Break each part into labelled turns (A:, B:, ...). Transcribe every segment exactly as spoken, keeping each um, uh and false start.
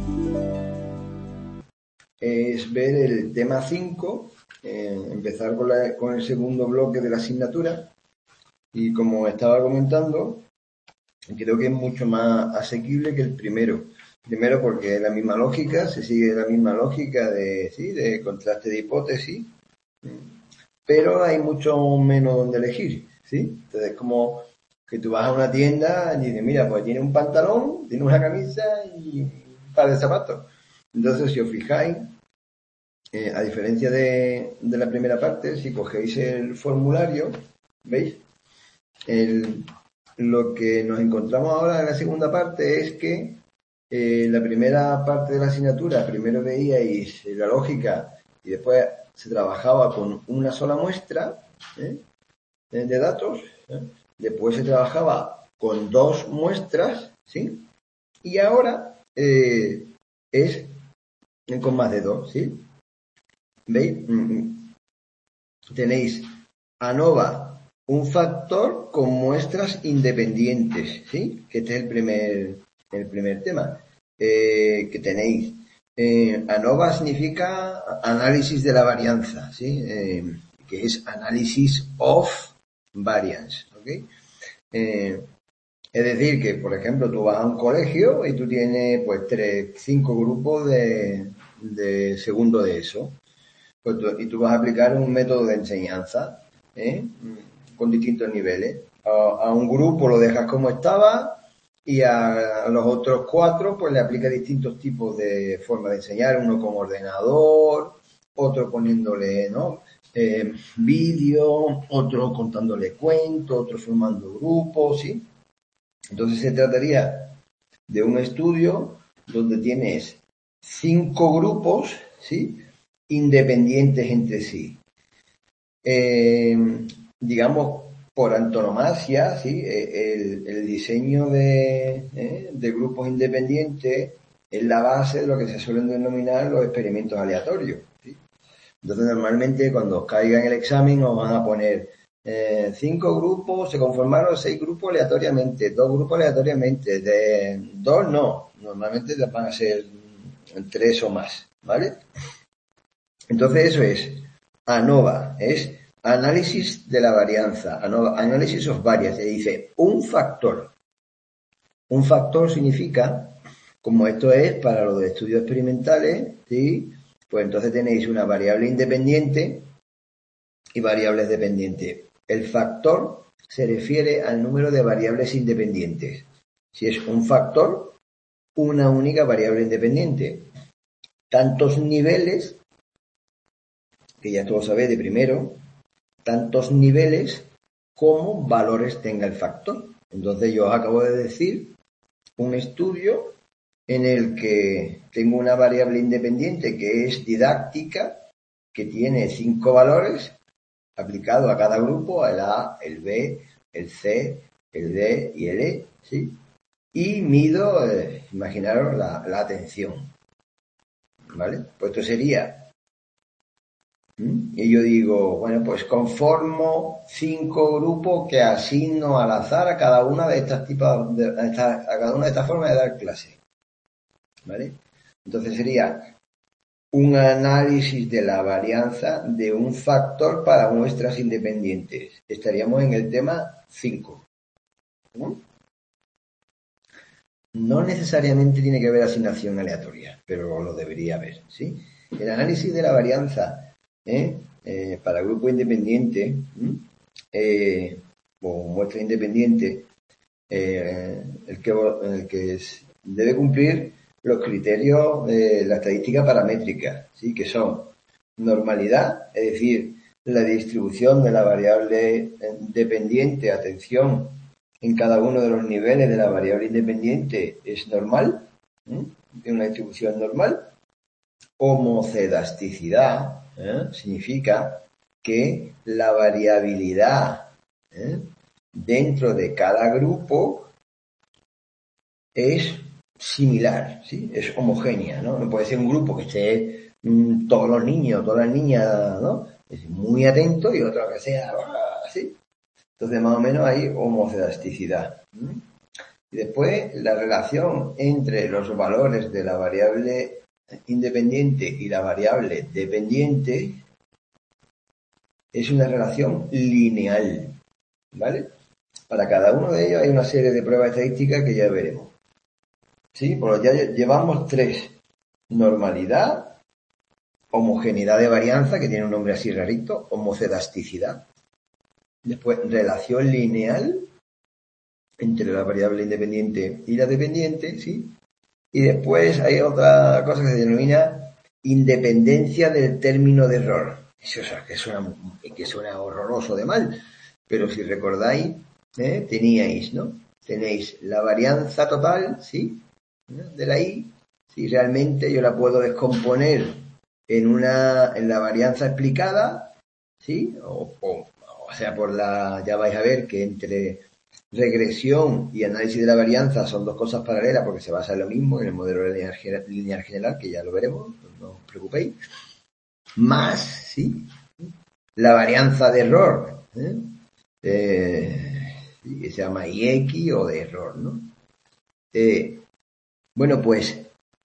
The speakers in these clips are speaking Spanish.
A: es ver el tema cinco, eh, empezar con, la, con el segundo bloque de la asignatura, y como estaba comentando, creo que es mucho más asequible que el primero. Primero porque es la misma lógica, se sigue la misma lógica de, ¿sí? de contraste de hipótesis, pero hay mucho menos donde elegir, ¿sí? Entonces es como que tú vas a una tienda y dices, mira, pues tiene un pantalón, tiene una camisa y un par de zapatos. Entonces, si os fijáis, eh, a diferencia de, de la primera parte, si cogéis el formulario, ¿veis? El, lo que nos encontramos ahora en la segunda parte es que eh, la primera parte de la asignatura, primero veíais la lógica y después se trabajaba con una sola muestra ¿eh? de datos, ¿eh? Después se trabajaba con dos muestras, ¿sí? Y ahora eh, es con más de dos, ¿sí? ¿Veis? Tenéis ANOVA, un factor con muestras independientes, ¿sí? Que este es el primer, el primer tema eh, que tenéis. Eh, ANOVA significa análisis de la varianza, ¿sí? Eh, que es análisis of variance, ¿ok? Eh, es decir, que por ejemplo tú vas a un colegio y tú tienes pues tres, cinco grupos de, de segundo de eso. Pues tú, y tú vas a aplicar un método de enseñanza ¿eh? con distintos niveles. A, a un grupo lo dejas como estaba y a, a los otros cuatro pues le aplicas distintos tipos de forma de enseñar, uno con ordenador, otro poniéndole ¿no? eh, vídeo, otro contándole cuentos, otro formando grupos, ¿sí? Entonces se trataría de un estudio donde tienes cinco grupos, ¿sí? Independientes entre sí. Eh, digamos, por antonomasia, ¿sí? el, el diseño de, ¿eh? de grupos independientes es la base de lo que se suelen denominar los experimentos aleatorios, ¿sí? Entonces, normalmente cuando os caiga en el examen os van a poner eh, cinco grupos, se conformaron seis grupos aleatoriamente, dos grupos aleatoriamente, de dos no, normalmente van a ser tres o más, ¿vale? Entonces eso es ANOVA, es análisis de la varianza, ANOVA, análisis of variance, se dice un factor. Un factor significa, como esto es para los de estudios experimentales, ¿sí? Pues entonces tenéis una variable independiente y variables dependientes. El factor se refiere al número de variables independientes. Si es un factor, una única variable independiente. Tantos niveles, que ya todos sabéis de primero, tantos niveles como valores tenga el factor. Entonces yo os acabo de decir un estudio en el que tengo una variable independiente que es didáctica, que tiene cinco valores aplicado a cada grupo, el A, el B, el C, el D y el E, ¿sí? Y mido, eh, imaginaros, la, la atención, ¿vale? Pues esto sería, ¿Mm? y yo digo, bueno, pues conformo cinco grupos que asigno al azar a cada una de estas tipos, de, a, esta, a cada una de estas formas de dar clase, ¿vale? Entonces sería un análisis de la varianza de un factor para muestras independientes. Estaríamos en el tema cinco. ¿No? No necesariamente tiene que haber asignación aleatoria, pero lo debería haber, ¿sí? El análisis de la varianza ¿eh? Eh, para grupo independiente eh, o muestra independiente, eh, el que, el que es, debe cumplir los criterios de la estadística paramétrica, ¿sí? Que son normalidad, es decir, la distribución de la variable dependiente, atención, en cada uno de los niveles de la variable independiente es normal, ¿eh? Tiene una distribución normal. Homocedasticidad ¿eh? significa que la variabilidad ¿eh? dentro de cada grupo es similar, ¿sí? Es homogénea, ¿no? No puede ser un grupo que esté mmm, todos los niños, todas las niñas, ¿no? Es muy atento y otro que sea así. Entonces, más o menos hay homocedasticidad. ¿Mm? Y después la relación entre los valores de la variable independiente y la variable dependiente es una relación lineal, ¿vale? Para cada uno de ellos hay una serie de pruebas estadísticas que ya veremos. ¿Sí? Pues ya llevamos tres. Normalidad, homogeneidad de varianza, que tiene un nombre así rarito, homocedasticidad. Después, relación lineal entre la variable independiente y la dependiente, ¿sí? Y después hay otra cosa que se denomina independencia del término de error. Eso es que suena, que suena horroroso de mal, pero si recordáis, ¿eh? teníais, ¿no? Tenéis la varianza total, ¿sí? De la i, si realmente yo la puedo descomponer en una, en la varianza explicada, ¿sí? O, o, o sea, por la, ya vais a ver que entre regresión y análisis de la varianza son dos cosas paralelas porque se basa en lo mismo, en el modelo lineal, lineal general, que ya lo veremos, no os preocupéis. Más, ¿sí? La varianza de error, ¿eh? Eh, que se llama I X o de error, ¿no? Eh, bueno, pues,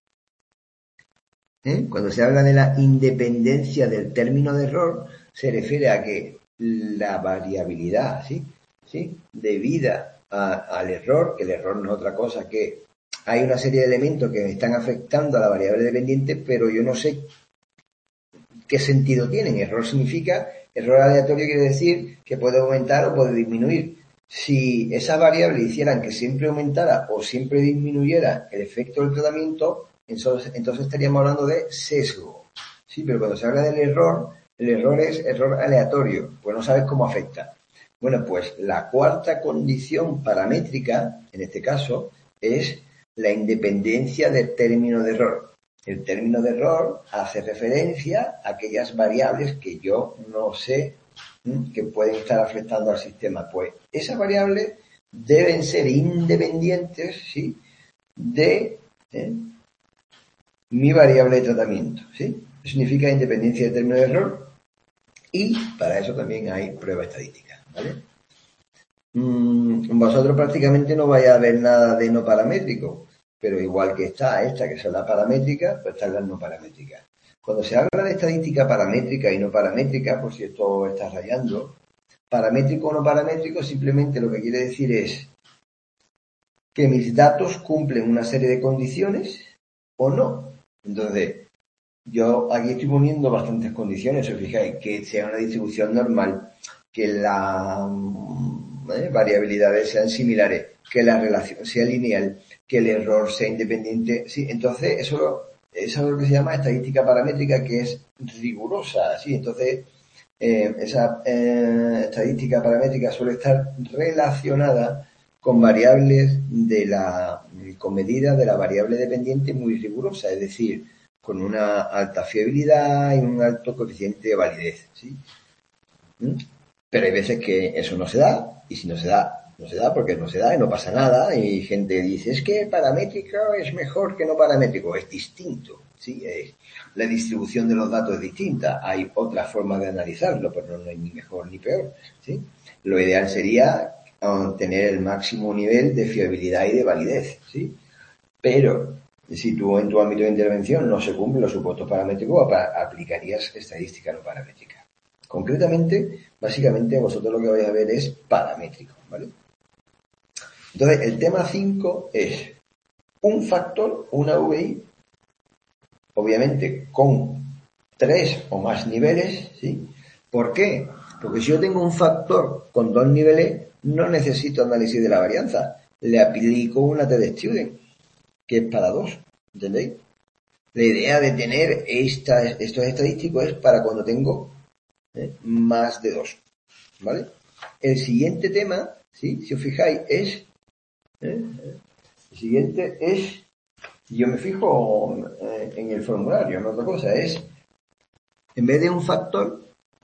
A: ¿eh? cuando se habla de la independencia del término de error, se refiere a que la variabilidad, ¿sí? ¿Sí? Debida a, al error, que el error no es otra cosa que hay una serie de elementos que me están afectando a la variable dependiente, pero yo no sé qué sentido tienen. Error significa, error aleatorio quiere decir que puede aumentar o puede disminuir. Si esas variables hicieran que siempre aumentara o siempre disminuyera el efecto del tratamiento, entonces, entonces estaríamos hablando de sesgo. Sí, pero cuando se habla del error, el error es error aleatorio, pues no sabes cómo afecta. Bueno, pues la cuarta condición paramétrica, en este caso, es la independencia del término de error. El término de error hace referencia a aquellas variables que yo no sé ¿m? que pueden estar afectando al sistema. Pues esas variables deben ser independientes, ¿sí? de ¿eh? mi variable de tratamiento, ¿sí? Eso significa independencia del término de error y para eso también hay pruebas estadísticas, ¿vale? Mm, vosotros prácticamente no vais a ver nada de no paramétrico, pero igual que está esta, que son las paramétricas, pues están las no paramétricas. Cuando se habla de estadística paramétrica y no paramétrica, por si esto está rayando, paramétrico o no paramétrico simplemente lo que quiere decir es que mis datos cumplen una serie de condiciones o no. Entonces, yo aquí estoy poniendo bastantes condiciones, si os fijáis, que sea una distribución normal, que las ¿eh? variabilidades sean similares, que la relación sea lineal, que el error sea independiente. Sí, entonces eso, eso es lo que se llama estadística paramétrica, que es rigurosa. ¿Sí? Entonces, eh, esa eh, estadística paramétrica suele estar relacionada con variables de la, con medidas de la variable dependiente muy rigurosa, es decir, con una alta fiabilidad y un alto coeficiente de validez, ¿sí? ¿Mm? Pero hay veces que eso no se da, y si no se da, no se da porque no se da y no pasa nada, y gente dice, es que paramétrico es mejor que no paramétrico, es distinto, ¿sí? Es, la distribución de los datos es distinta, hay otras formas de analizarlo, pero no, no hay ni mejor ni peor, ¿sí? Lo ideal sería tener el máximo nivel de fiabilidad y de validez, ¿sí? Pero si tú en tu ámbito de intervención no se cumplen los supuestos paramétricos, aplicarías estadística no paramétrica. Concretamente, básicamente vosotros lo que vais a ver es paramétrico, ¿vale? Entonces, el tema cinco es un factor, una V I, obviamente con tres o más niveles, ¿sí? ¿Por qué? Porque si yo tengo un factor con dos niveles, no necesito análisis de la varianza. Le aplico una T de Student, que es para dos, ¿entendéis? La idea de tener esta, estos estadísticos es para cuando tengo ¿eh? más de dos, ¿vale? El siguiente tema, ¿sí? Si os fijáis, es ¿eh? el siguiente es, yo me fijo eh, en el formulario, no otra cosa, es en vez de un factor,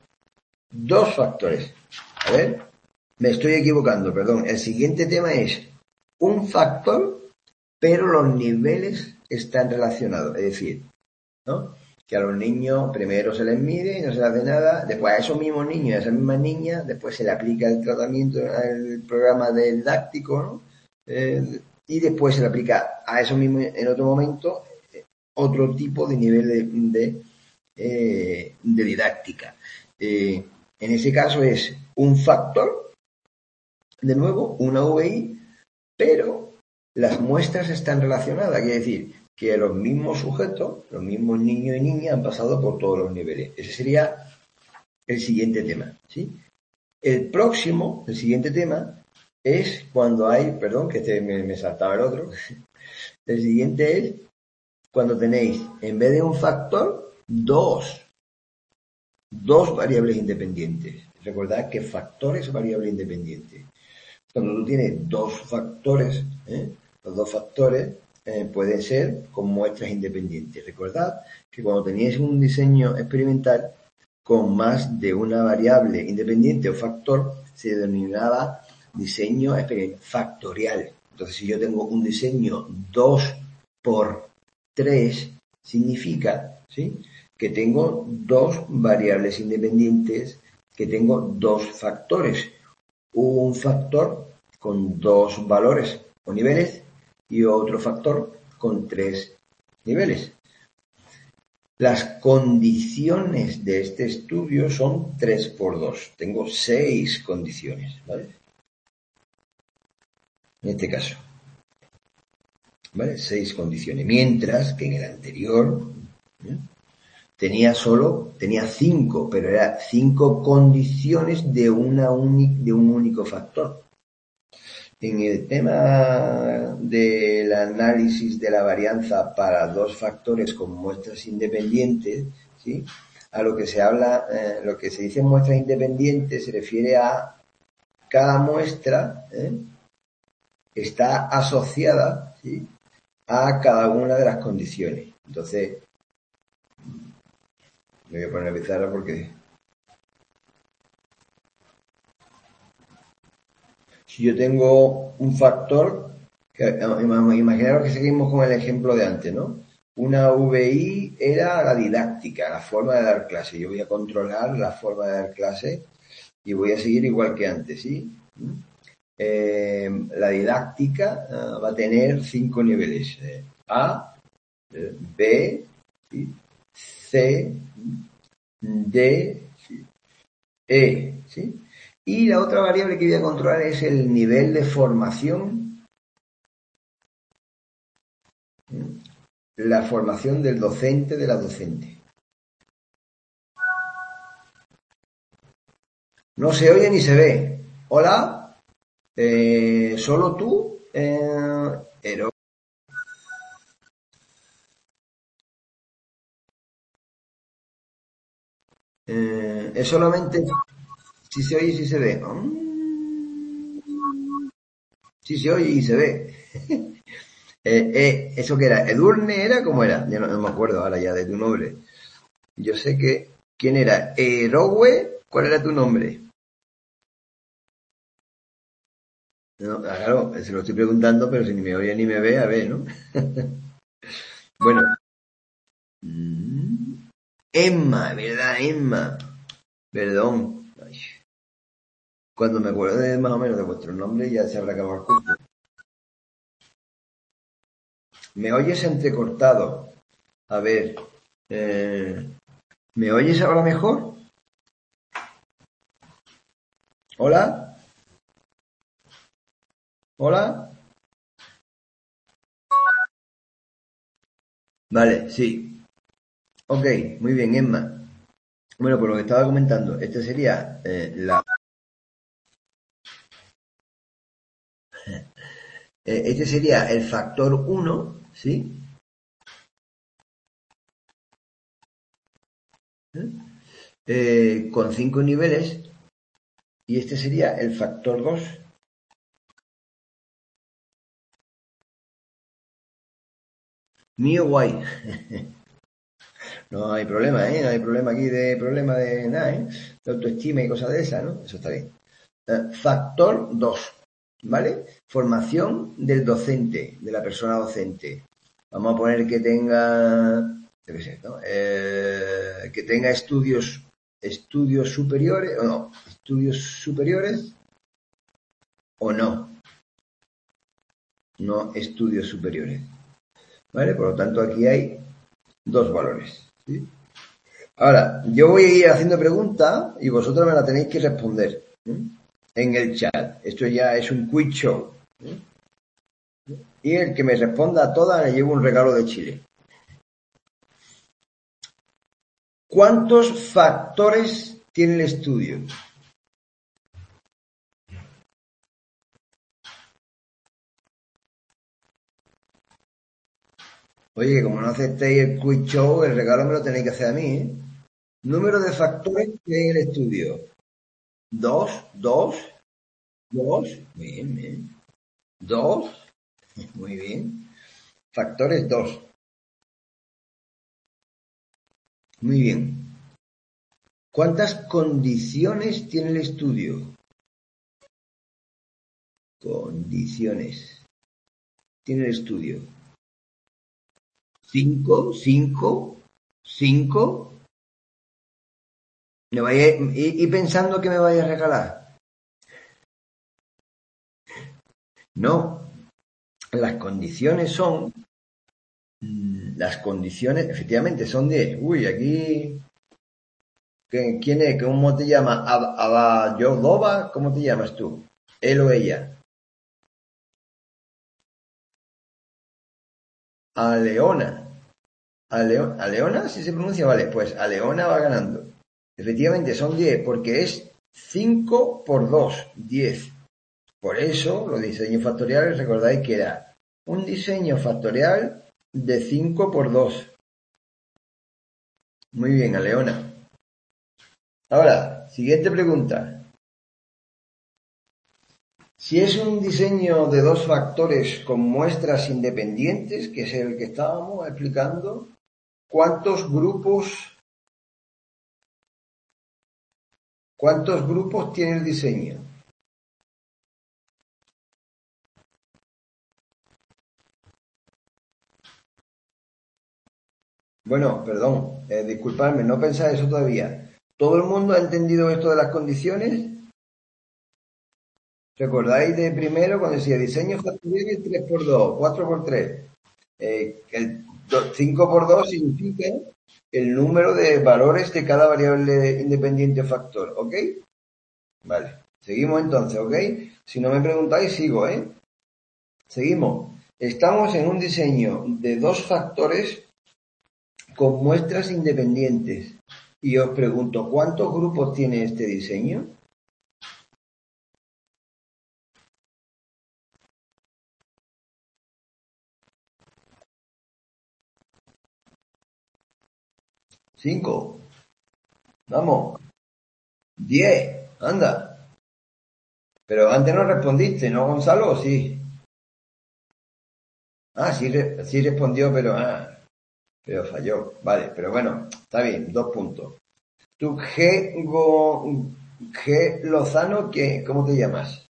A: dos factores. A ver, me estoy equivocando, perdón. El siguiente tema es un factor, pero los niveles están relacionados. Es decir, ¿no? Que a los niños primero se les mide y no se les hace nada. Después a esos mismos niños y a esas mismas niñas, después se le aplica el tratamiento, el programa didáctico, ¿no? Eh, y después se le aplica a eso mismo en otro momento otro tipo de nivel de, de, eh, de didáctica. Eh, en ese caso es un factor, de nuevo, una V I, pero las muestras están relacionadas, quiere decir que los mismos sujetos, los mismos niños y niñas han pasado por todos los niveles. Ese sería el siguiente tema, ¿sí? El próximo, el siguiente tema, es cuando hay, perdón, que este me, me saltaba el otro, el siguiente es cuando tenéis, en vez de un factor, dos, dos variables independientes. Recordad que factor es variable independiente. Cuando tú tienes dos factores, ¿eh? los dos factores eh, pueden ser con muestras independientes. Recordad que cuando teníais un diseño experimental con más de una variable independiente o factor, se denominaba diseño factorial. Entonces, si yo tengo un diseño dos por tres, significa, ¿sí?, que tengo dos variables independientes, que tengo dos factores. Un factor con dos valores o niveles y otro factor con tres niveles. Las condiciones de este estudio son tres por dos. Tengo seis condiciones, ¿vale? En este caso, ¿vale? Seis condiciones. Mientras que en el anterior, ¿eh?, tenía solo, tenía cinco, pero era cinco condiciones de una única, de un único factor. En el tema del análisis de la varianza para dos factores con muestras independientes, ¿sí?, a lo que se habla, eh, lo que se dice muestras independientes se refiere a cada muestra, ¿eh?, está asociada, ¿sí?, a cada una de las condiciones. Entonces, me voy a poner a pizarra porque si yo tengo un factor, que, imaginaros que seguimos con el ejemplo de antes, ¿no? Una V I era la didáctica, la forma de dar clase. Yo voy a controlar la forma de dar clase y voy a seguir igual que antes, ¿sí? Eh, la didáctica uh, va a tener cinco niveles. Eh, A, B, ¿sí?, C, D, ¿sí?, E, ¿sí? Y la otra variable que voy a controlar es el nivel de formación, la formación del docente, de la docente. No se oye ni se ve. Hola, eh, solo tú, eh, Ero. Eh, es solamente si se oye y si se ve. Si se oye y se ve. Eh, eh, ¿Eso qué era? ¿Edurne era? ¿Cómo era? Yo no, no me acuerdo ahora ya de tu nombre. Yo sé que... ¿Quién era? ¿Erowe? ¿Cuál era tu nombre? No, claro, se lo estoy preguntando, pero si ni me oye ni me ve, a ver, ¿no? Bueno. Emma, ¿verdad? Emma. Perdón. Ay. Cuando me acuerdo de más o menos de vuestro nombre ya se habrá acabado el curso. ¿Me oyes entrecortado? A ver. Eh, ¿Me oyes ahora mejor? ¿Hola? ¿Hola? Vale, sí. Ok, muy bien, Emma. Bueno, por lo que estaba comentando, este sería eh, la... Eh, este sería el factor uno, ¿sí? ¿Eh? Eh, con cinco niveles, y este sería el factor dos. Mío guay. No hay problema, ¿eh? No hay problema aquí de problema de nada, ¿eh? De autoestima y cosas de esas, ¿no? Eso está bien. Eh, factor dos, ¿vale? Formación del docente, de la persona docente. Vamos a poner que tenga, yo qué sé, ¿no? Eh, que tenga estudios, estudios superiores, o no, estudios superiores, o no. no estudios superiores. ¿Vale? Por lo tanto, aquí hay dos valores. ¿Sí? Ahora, yo voy a ir haciendo preguntas y vosotros me la tenéis que responder, ¿eh? En el chat. Esto ya es un quiz show, ¿eh? Y el que me responda a todas le llevo un regalo de Chile. ¿Cuántos factores tiene el estudio? Oye, que como no aceptéis el quiz show, el regalo me lo tenéis que hacer a mí, ¿eh? Número de factores que hay en el estudio. Dos, dos, dos. Bien, bien. Dos. Muy bien. Factores dos. Muy bien. ¿Cuántas condiciones tiene el estudio? Condiciones. Tiene el estudio. Cinco, cinco, cinco. Me vaya, y, y pensando que me vaya a regalar. No. Las condiciones son. Las condiciones, efectivamente, son diez. Uy, aquí. ¿Quién es? ¿Cómo te llamas? ¿Abayodova? ¿Cómo te llamas tú? Él o ella. A Leona. A, Leo, ¿A Leona? ¿Si se pronuncia? Vale, pues a Leona va ganando. Efectivamente, son diez, porque es cinco por dos, diez. Por eso, los diseños factoriales, recordáis que era un diseño factorial de cinco por dos. Muy bien, a Leona. Ahora, siguiente pregunta. Si es un diseño de dos factores con muestras independientes, que es el que estábamos explicando, ¿cuántos grupos, cuántos grupos tiene el diseño? Bueno, perdón, eh, disculpadme, no pensáis eso todavía. ¿Todo el mundo ha entendido esto de las condiciones? ¿Recordáis de primero cuando decía diseño factorial tres por dos, cuatro por tres? Eh, el cinco por dos significa el número de valores de cada variable independiente factor, ¿ok? Vale, seguimos entonces, ¿ok? Si no me preguntáis, sigo, ¿eh? Seguimos. Estamos en un diseño de dos factores con muestras independientes. Y os pregunto, ¿cuántos grupos tiene este diseño? Cinco. Vamos. Diez. Anda. Pero antes no respondiste, ¿no, Gonzalo? ¿O sí? Ah, sí, sí respondió, pero ah, pero falló. Vale, pero bueno, está bien, dos puntos. Tú, G, Go, G Lozano, ¿qué, ¿cómo te llamas?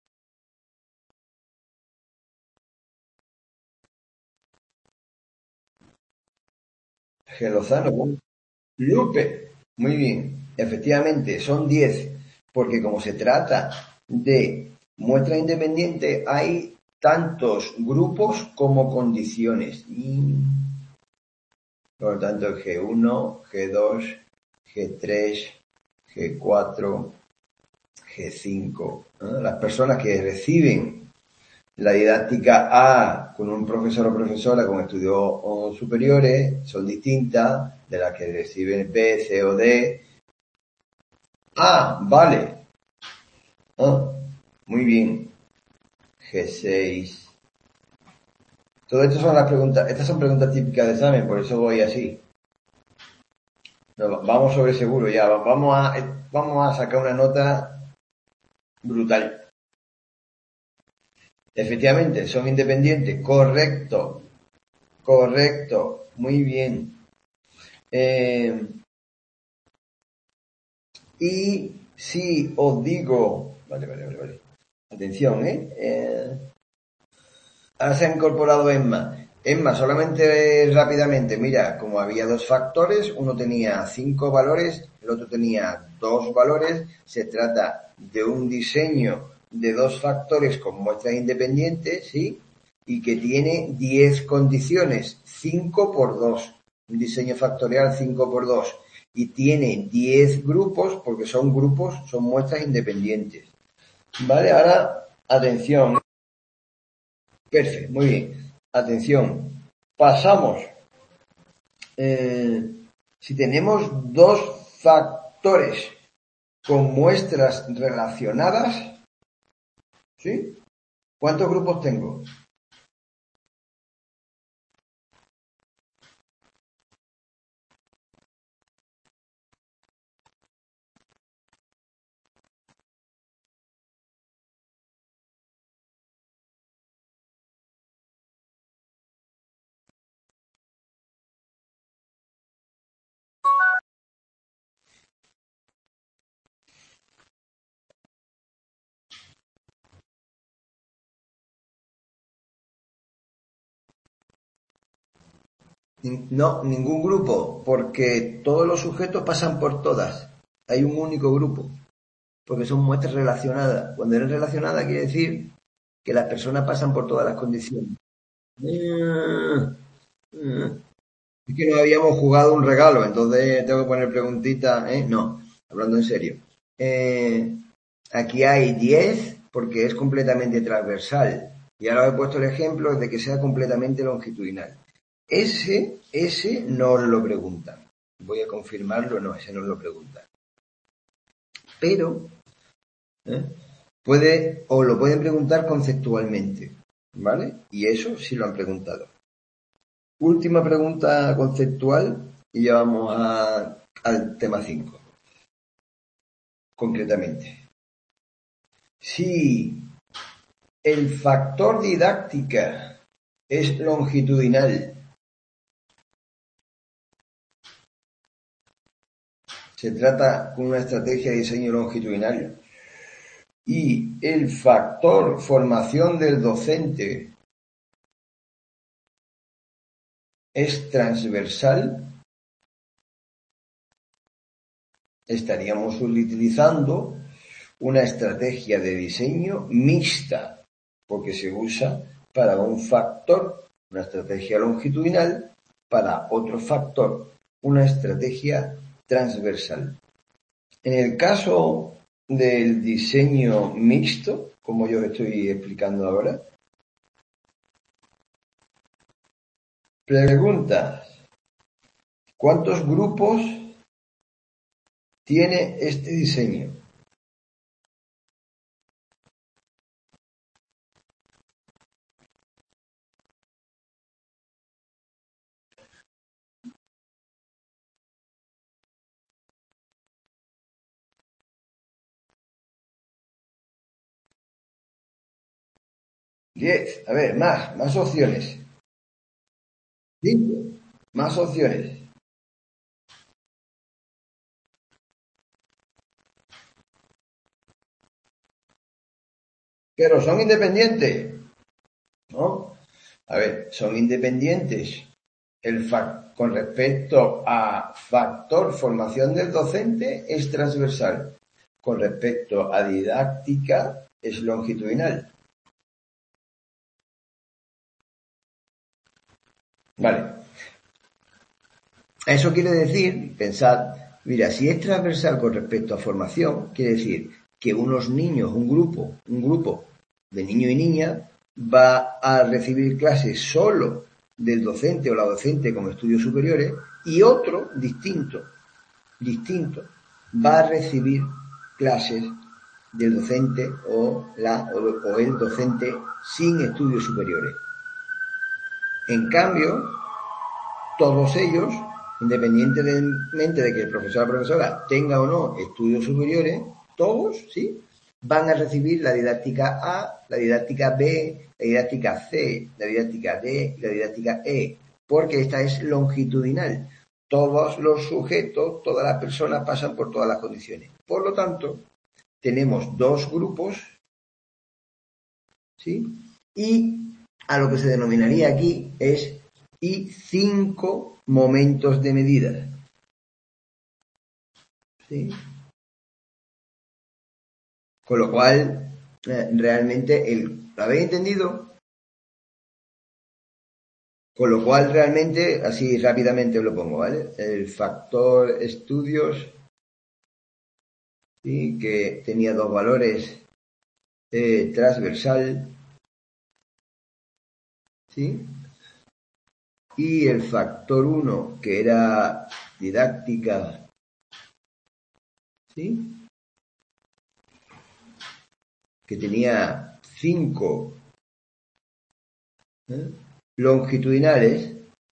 A: G Lozano, ¿cómo? Lupe. Muy bien. Efectivamente, son diez, porque como se trata de muestra independiente, hay tantos grupos como condiciones. Y, por lo tanto, G uno, G dos, G tres, G cuatro, G cinco. ¿No? Las personas que reciben la didáctica A con un profesor o profesora con estudios superiores son distintas de las que reciben B, C o D. Ah, vale. Ah, muy bien. G seis. Todo esto son las preguntas, estas son preguntas típicas de examen, por eso voy así. No, vamos sobre seguro ya, vamos a, vamos a sacar una nota brutal. Efectivamente, son independientes, correcto, correcto, muy bien. Eh, y si os digo, vale, vale, vale, vale, atención, ¿eh? eh ahora se ha incorporado Emma. Emma, solamente rápidamente, mira, como había dos factores, uno tenía cinco valores, el otro tenía dos valores, se trata de un diseño de dos factores con muestras independientes, ¿sí? y que tiene diez condiciones, cinco por dos, un diseño factorial cinco por dos, y tiene diez grupos, porque son grupos, son muestras independientes. Vale, ahora, atención. Perfecto, muy bien. Atención. Pasamos. Eh, si tenemos dos factores con muestras relacionadas, ¿sí? ¿Cuántos grupos tengo? No, ningún grupo, porque todos los sujetos pasan por todas. Hay un único grupo, porque son muestras relacionadas. Cuando eres relacionada quiere decir que las personas pasan por todas las condiciones. Es que no habíamos jugado un regalo, entonces tengo que poner preguntitas, ¿eh? No, hablando en serio. Eh, aquí hay diez porque es completamente transversal. Y ahora he puesto el ejemplo de que sea completamente longitudinal. Ese, ese no os lo preguntan. Voy a confirmarlo, no, ese no os lo preguntan. Pero, ¿eh? puede, o lo pueden preguntar conceptualmente, ¿vale? Y eso sí lo han preguntado. Última pregunta conceptual y ya vamos a, al tema cinco. Concretamente. Si el factor didáctica es longitudinal, se trata con una estrategia de diseño longitudinal, y el factor formación del docente es transversal, estaríamos utilizando una estrategia de diseño mixta, porque se usa para un factor una estrategia longitudinal, para otro factor una estrategia transversal. En el caso del diseño mixto, como yo estoy explicando ahora, preguntas: ¿cuántos grupos tiene este diseño? Diez. A ver, más, más opciones. Cinco. Más opciones. Pero son independientes, ¿no? A ver, son independientes. El fac con respecto a factor formación del docente es transversal. Con respecto a didáctica es longitudinal. Vale. Eso quiere decir, pensad, mira, si es transversal con respecto a formación, quiere decir que unos niños, un grupo, un grupo de niños y niñas va a recibir clases solo del docente o la docente con estudios superiores, y otro distinto, distinto, va a recibir clases del docente o la o, o el docente sin estudios superiores. En cambio, todos ellos, independientemente de que el profesor o la profesora tenga o no estudios superiores, todos, ¿sí?, van a recibir la didáctica A, la didáctica B, la didáctica C, la didáctica D y la didáctica E, porque esta es longitudinal. Todos los sujetos, todas las personas pasan por todas las condiciones. Por lo tanto, tenemos dos grupos, ¿sí?, y a lo que se denominaría aquí es y cinco momentos de medida. ¿Sí? Con lo cual, eh, realmente, el, ¿lo habéis entendido? Con lo cual, realmente, así rápidamente os lo pongo, ¿vale? El factor estudios, ¿sí? Que tenía dos valores, eh, transversal, ¿sí? Y el factor uno, que era didáctica, ¿sí? Que tenía cinco, ¿eh? longitudinales,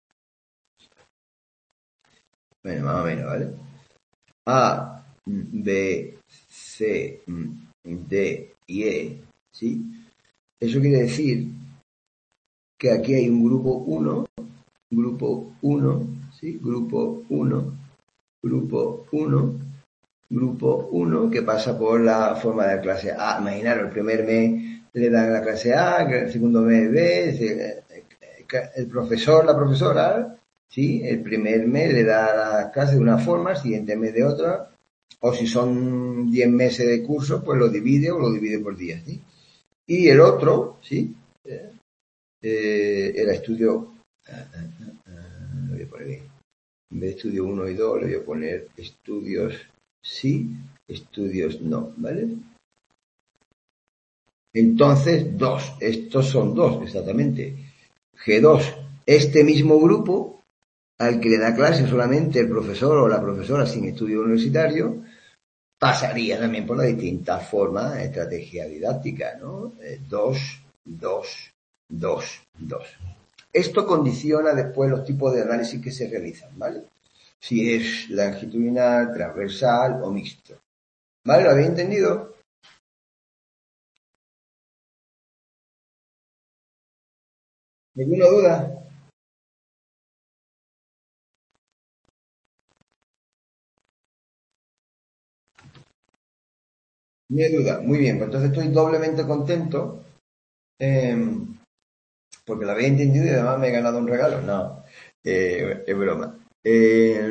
A: bueno, más o menos, ¿vale? A, B, C, D y E, ¿sí? Eso quiere decir que aquí hay un grupo uno, grupo uno, ¿sí? Grupo uno, grupo uno, grupo uno, que pasa por la forma de la clase A. Imaginaros, el primer mes le dan la clase A, el segundo mes B, el profesor, la profesora, ¿sí? El primer mes le da la clase de una forma, el siguiente mes de otra, o si son diez meses de curso, pues lo divide o lo divide por días, ¿sí? Y el otro, ¿sí? Eh, era estudio, lo voy a poner bien. En vez de estudio uno y dos, le voy a poner estudios sí, estudios no, ¿vale? Entonces, dos, estos son dos, exactamente. G dos, este mismo grupo, al que le da clase solamente el profesor o la profesora sin estudio universitario, pasaría también por las distintas formas, estrategia didáctica, ¿no? Eh, dos, dos, dos, dos. Esto condiciona después los tipos de análisis que se realizan, ¿vale? Si es longitudinal, transversal o mixto. ¿Vale? ¿Lo habéis entendido? ¿Ninguna duda? Ni hay duda. Muy bien, pues entonces estoy doblemente contento eh, porque lo habéis entendido y además me he ganado un regalo. No, eh, es broma. Eh,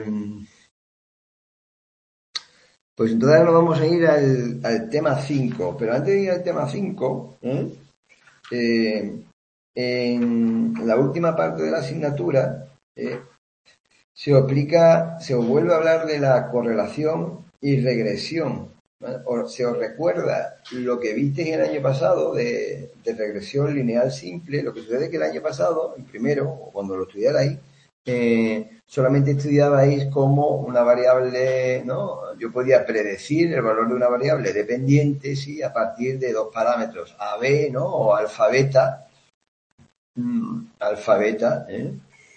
A: pues entonces ahora nos vamos a ir al, al tema cinco, pero antes de ir al tema cinco, ¿eh? Eh, en la última parte de la asignatura eh, se os aplica, se os vuelve a hablar de la correlación y regresión. ¿Vale? O, se os recuerda lo que visteis el año pasado de, de regresión lineal simple. Lo que sucede es que el año pasado, en primero, o cuando lo estudiarais, eh, solamente estudiabais como una variable, ¿no? Yo podía predecir el valor de una variable dependiente, sí, a partir de dos parámetros, A B, ¿no? O alfa beta, mm, alfa beta, ¿eh?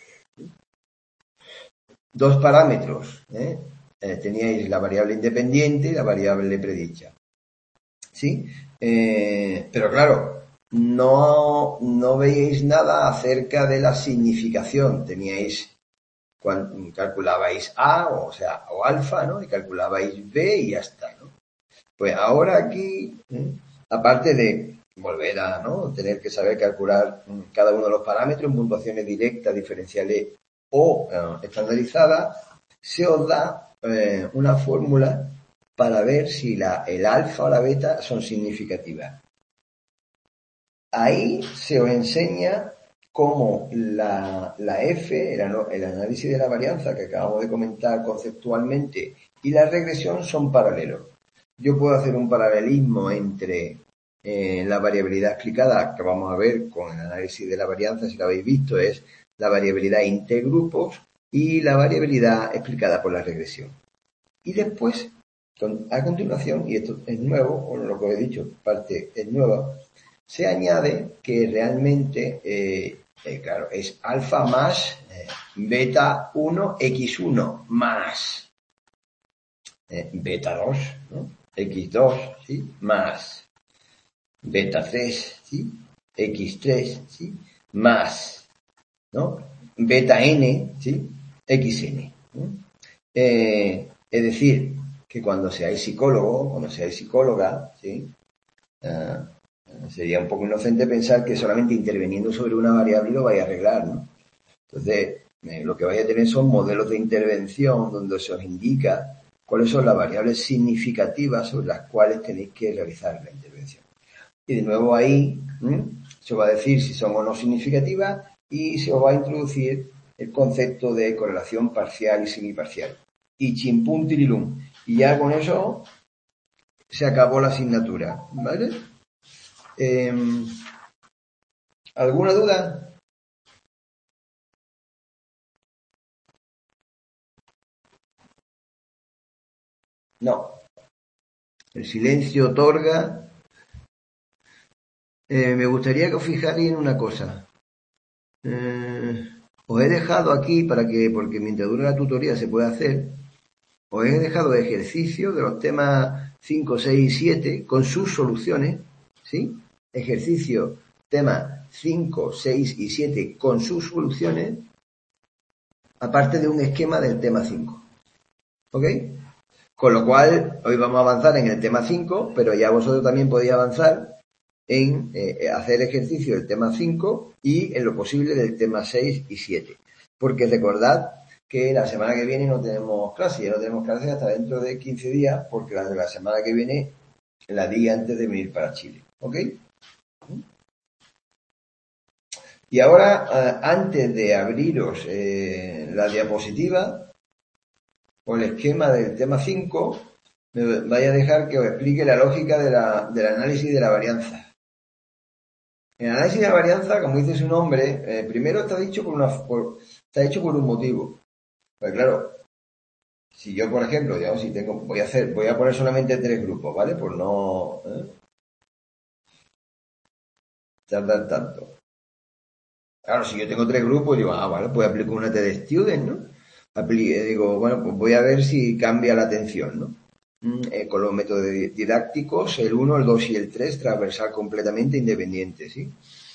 A: Dos parámetros, ¿eh? Eh, teníais la variable independiente y la variable predicha, ¿sí? Eh, pero claro, no, no veíais nada acerca de la significación. Teníais, cuando calculabais A, o sea, o alfa, ¿no? Y calculabais B y ya está, ¿no? Pues ahora aquí, ¿eh? Aparte de volver a, ¿no? Tener que saber calcular cada uno de los parámetros en puntuaciones directas, diferenciales o eh, estandarizadas, se os da eh, una fórmula para ver si la, el alfa o la beta son significativas. Ahí se os enseña cómo la, la F, el, el análisis de la varianza que acabamos de comentar conceptualmente, y la regresión son paralelos. Yo puedo hacer un paralelismo entre eh, la variabilidad explicada, que vamos a ver con el análisis de la varianza, si lo habéis visto, es la variabilidad intergrupos y la variabilidad explicada por la regresión. Y después, a continuación, y esto es nuevo, o lo que os he dicho, parte es nueva, se añade que realmente, eh, eh, claro, es alfa más eh, beta uno equis uno más eh, beta dos, ¿no? equis dos, ¿sí? Más beta tres, ¿sí? equis tres, ¿sí? Más, ¿no? Beta n, ¿sí? xn, ¿no? Eh, es decir, que cuando seáis psicólogo, cuando seáis psicóloga, ¿sí? Uh, sería un poco inocente pensar que solamente interviniendo sobre una variable lo vais a arreglar, ¿no? Entonces, eh, lo que vais a tener son modelos de intervención donde se os indica cuáles son las variables significativas sobre las cuales tenéis que realizar la intervención. Y de nuevo ahí ¿eh? se os va a decir si son o no significativas y se os va a introducir el concepto de correlación parcial y semiparcial. Y chimpún tirilum. Y ya con eso se acabó la asignatura, ¿vale? Eh, ¿Alguna duda? No. El silencio otorga. Eh, me gustaría que os fijarais en una cosa. Eh, os he dejado aquí para que, porque mientras dura la tutoría se puede hacer, os he dejado ejercicio de los temas cinco, seis y siete con sus soluciones, ¿sí? Ejercicio, tema cinco, seis y siete con sus soluciones, aparte de un esquema del tema cinco. ¿Ok? Con lo cual, hoy vamos a avanzar en el tema cinco, pero ya vosotros también podéis avanzar en eh, hacer ejercicio del tema cinco y en lo posible del tema seis y siete. Porque recordad que la semana que viene no tenemos clase, ya no tenemos clase hasta dentro de quince días, porque la de la semana que viene la di antes de venir para Chile. ¿Ok? Y ahora, eh, antes de abriros eh, la diapositiva o el esquema del tema cinco, me vaya a dejar que os explique la lógica de la, del análisis de la varianza. El análisis de la varianza, como dice su nombre, eh, primero está dicho por una, por, está hecho por un motivo. Pues claro, si yo, por ejemplo, digamos, si tengo, voy a hacer, voy a poner solamente tres grupos, ¿vale? Por no ¿eh? tardar tanto. Claro, si yo tengo tres grupos, digo, ah, vale, pues aplico una T de student, ¿no? Apli- digo, bueno, pues voy a ver si cambia la atención, ¿no? Mm, eh, con los métodos didácticos, el uno, el dos y el tres, transversal completamente independiente, ¿sí?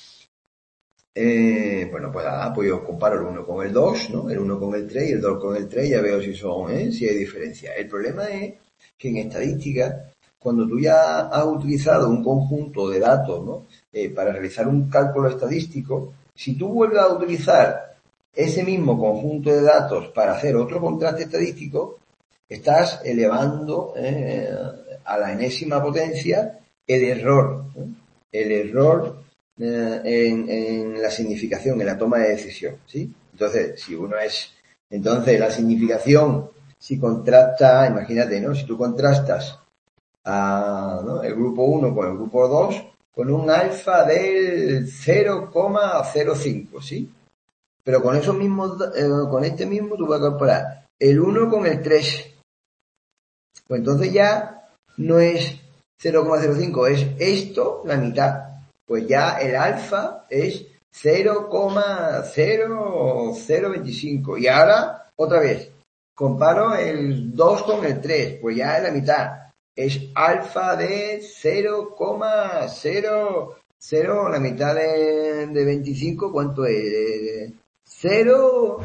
A: Eh, bueno, pues, ah, pues yo comparo el uno con el dos, ¿no? El uno con el tres y el dos con el tres, ya veo si son, ¿eh? Si hay diferencia. El problema es que en estadística, cuando tú ya has utilizado un conjunto de datos, ¿no? Eh, para realizar un cálculo estadístico, si tú vuelves a utilizar ese mismo conjunto de datos para hacer otro contraste estadístico, estás elevando eh, a la enésima potencia el error, ¿eh? El error eh, en, en la significación, en la toma de decisión, ¿sí? Entonces, si uno es, entonces la significación, si contrasta, imagínate, ¿no? Si tú contrastas a, ¿no? el grupo uno con el grupo dos, con un alfa del cero coma cero cinco, ¿sí? Pero con esos mismos, eh, con este mismo tú vas a comparar el uno con el tres. Pues entonces ya no es cero coma cero cinco, es esto la mitad. Pues ya el alfa es cero coma cero cero veinticinco. Y ahora, otra vez, comparo el dos con el tres, pues ya es la mitad. Es alfa de cero coma cero cero, la mitad de, de veinticinco, ¿cuánto es? cero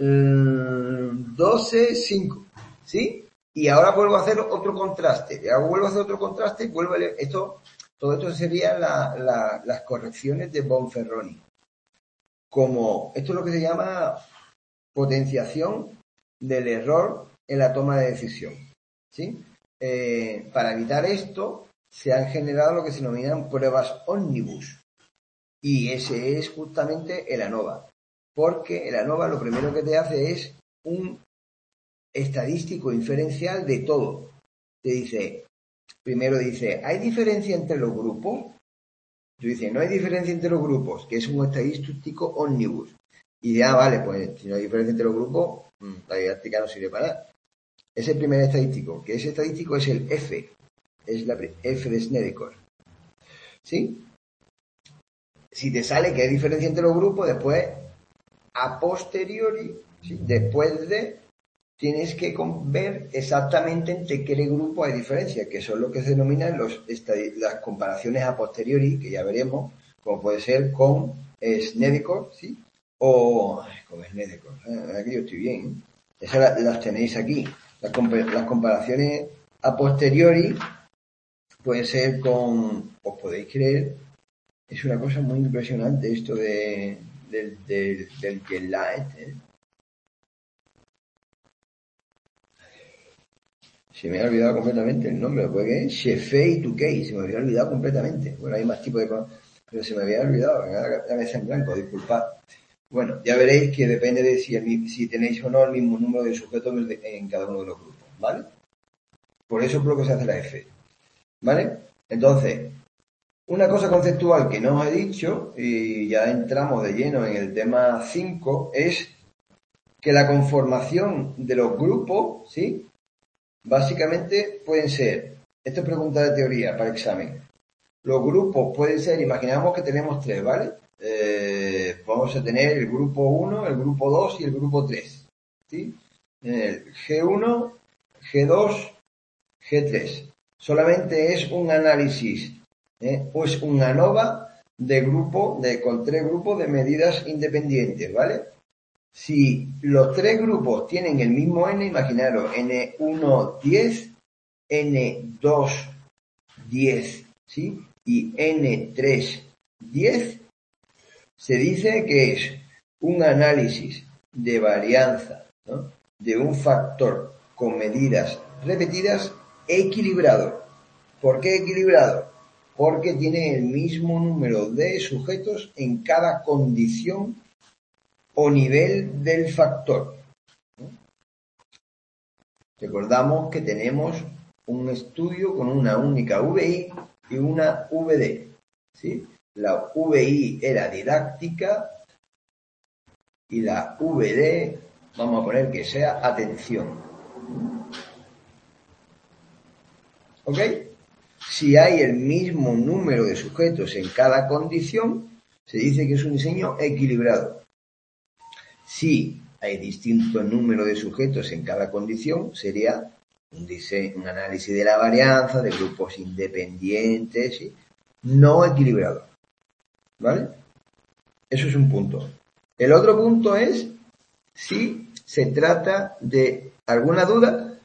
A: coma doce cinco, ¿sí? Y ahora vuelvo a hacer otro contraste. Y ahora vuelvo a hacer otro contraste y vuelvo a leer. Esto, todo esto serían la, la, las correcciones de Bonferroni. Como, esto es lo que se llama potenciación del error en la toma de decisión, ¿sí? Eh, para evitar esto, se han generado lo que se denominan pruebas ómnibus. Y ese es justamente el ANOVA. Porque el ANOVA lo primero que te hace es un estadístico inferencial de todo. Te dice, primero dice, ¿hay diferencia entre los grupos? Tú dices, no hay diferencia entre los grupos, que es un estadístico ómnibus. Y ya, vale, pues si no hay diferencia entre los grupos, la didáctica no sirve para nada. Es el primer estadístico, que ese estadístico es el F, es la F de Snedeker. ¿Sí? Si te sale que hay diferencia entre los grupos, después, a posteriori, ¿sí? Después de, tienes que ver exactamente entre qué grupo hay diferencia, que son lo que se denominan los, las comparaciones a posteriori, que ya veremos, como puede ser con Snedeker, ¿sí? O ay, con Snedeker, ¿eh? Aquí yo estoy bien, ¿eh? Esas las, las tenéis aquí. Las, las comparaciones a posteriori pueden ser con, os podéis creer, es una cosa muy impresionante esto de, del, del, del jet lag, ¿eh? Se me ha olvidado completamente el nombre, porque es Shefei Tukei, se me había olvidado completamente. Bueno, hay más tipos de cosas, pero se me había olvidado, me da la cabeza en blanco, disculpad. Bueno, ya veréis que depende de si, el, si tenéis o no el mismo número de sujetos en cada uno de los grupos, ¿vale? Por eso es por lo que se hace la F, ¿vale? Entonces, una cosa conceptual que no os he dicho, y ya entramos de lleno en el tema cinco, es que la conformación de los grupos, ¿sí? Básicamente pueden ser, esto es pregunta de teoría para examen, los grupos pueden ser, imaginamos que tenemos tres, ¿vale? Eh, vamos a tener el grupo uno, el grupo dos y el grupo tres, ¿sí? El G uno, G dos, G tres. Solamente es un análisis, ¿eh? Pues una ANOVA de grupo, de, con tres grupos de medidas independientes, ¿vale? Si los tres grupos tienen el mismo n, imaginaros, N uno, diez, N dos, diez, ¿sí? Y N tres, diez, se dice que es un análisis de varianza, ¿no? De un factor con medidas repetidas equilibrado. ¿Por qué equilibrado? Porque tiene el mismo número de sujetos en cada condición o nivel del factor. Recordamos que tenemos un estudio con una única V I y una V D, ¿sí? La V I era didáctica y la V D, vamos a poner que sea atención. ¿Ok? Si hay el mismo número de sujetos en cada condición, se dice que es un diseño equilibrado. Si hay distinto número de sujetos en cada condición, sería un, diseño, un análisis de la varianza de grupos independientes, ¿sí? No equilibrado. ¿Vale? Eso es un punto. El otro punto es si se trata de alguna duda.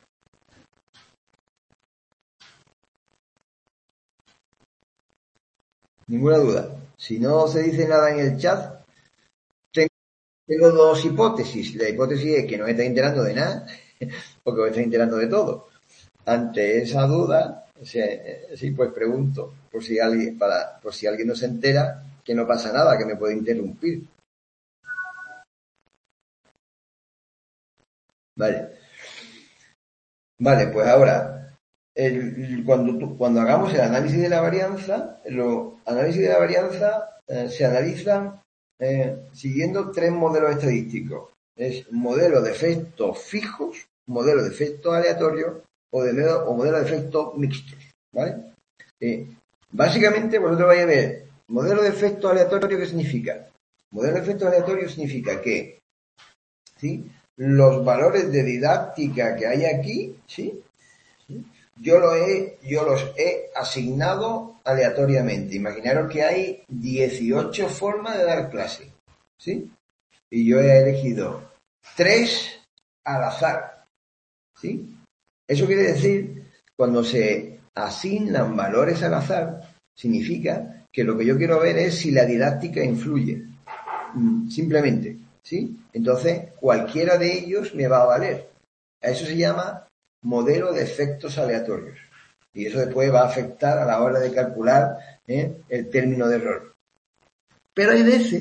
A: Ninguna duda. Si no se dice nada en el chat, tengo dos hipótesis. La hipótesis es que no me estáis enterando de nada, porque me estáis enterando de todo. Ante esa duda, sí, pues pregunto, por si alguien, para, por si alguien no se entera, que no pasa nada, que me puede interrumpir. Vale. Vale, pues ahora, el, cuando, tú, cuando hagamos el análisis de la varianza, los análisis de la varianza eh, se analizan eh, siguiendo tres modelos estadísticos. Es modelo de efectos fijos, modelo de efectos aleatorios o, de, o modelo de efectos mixtos, ¿vale? Eh, básicamente vosotros vais a ver, modelo de efectos aleatorios, ¿qué significa? Modelo de efectos aleatorios significa que, ¿sí? Los valores de didáctica que hay aquí, ¿sí? Yo, lo he, yo los he asignado aleatoriamente. Imaginaros que hay dieciocho formas de dar clase, ¿sí? Y yo he elegido tres al azar, ¿sí? Eso quiere decir, cuando se asignan valores al azar, significa que lo que yo quiero ver es si la didáctica influye. Simplemente, ¿sí? Entonces, cualquiera de ellos me va a valer. A eso se llama modelo de efectos aleatorios. Y eso después va a afectar a la hora de calcular ¿eh? el término de error. Pero hay veces,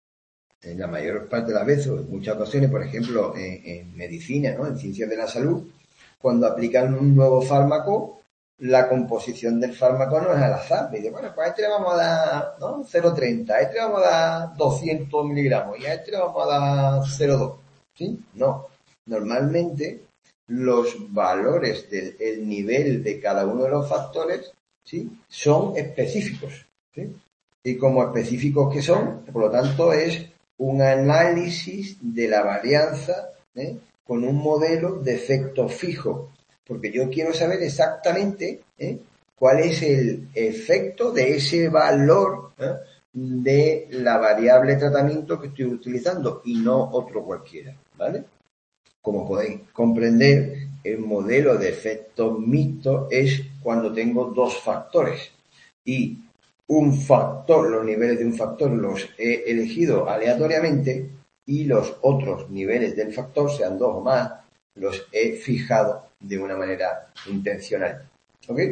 A: en la mayor parte de las veces, en muchas ocasiones, por ejemplo, en, en medicina, ¿no? En ciencias de la salud, cuando aplican un nuevo fármaco, la composición del fármaco no es al azar. Me dice, bueno, pues a este le vamos a dar ¿no? cero coma treinta, a este le vamos a dar doscientos miligramos y a este le vamos a dar cero coma dos. ¿Sí? No. Normalmente los valores del el nivel de cada uno de los factores, ¿sí? Son específicos, ¿sí? Y como específicos que son, por lo tanto, es un análisis de la varianza ¿eh? con un modelo de efecto fijo, porque yo quiero saber exactamente ¿eh? cuál es el efecto de ese valor ¿eh? de la variable de tratamiento que estoy utilizando y no otro cualquiera, ¿vale? Como podéis comprender, el modelo de efecto mixto es cuando tengo dos factores y un factor, los niveles de un factor los he elegido aleatoriamente y los otros niveles del factor, sean dos o más, los he fijado de una manera intencional. ¿Ok?